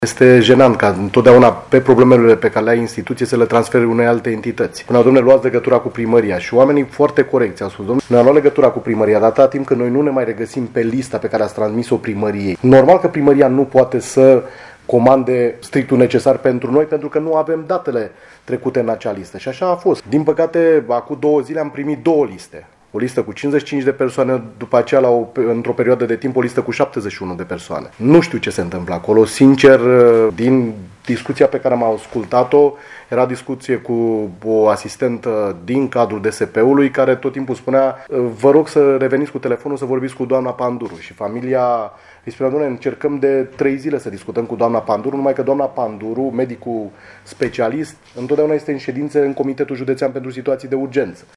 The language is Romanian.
Este jenant ca întotdeauna pe problemele pe care le ai instituție să le transferi unei alte entități. Spuneau, domnule, luați legătura cu primăria și oamenii foarte corecți au spus, domnule, noi am luat legătura cu primăria, dar atâta timp că noi nu ne mai regăsim pe lista pe care ați transmis-o primăriei. Normal că primăria nu poate să comande strictul necesar pentru noi, pentru că nu avem datele trecute în acea listă. Și așa a fost. Din păcate, acum 2 zile am primit 2 liste. O listă cu 55 de persoane, după aceea, într-o perioadă de timp, o listă cu 71 de persoane. Nu știu ce se întâmplă acolo. Sincer, din discuția pe care am ascultat-o, era discuție cu o asistentă din cadrul DSP-ului, care tot timpul spunea, vă rog să reveniți cu telefonul să vorbiți cu doamna Panduru. Și familia îi spunea, doamne, încercăm de 3 zile să discutăm cu doamna Panduru, numai că doamna Panduru, medicul specialist, întotdeauna este în ședințe în Comitetul Județean pentru Situații de Urgență.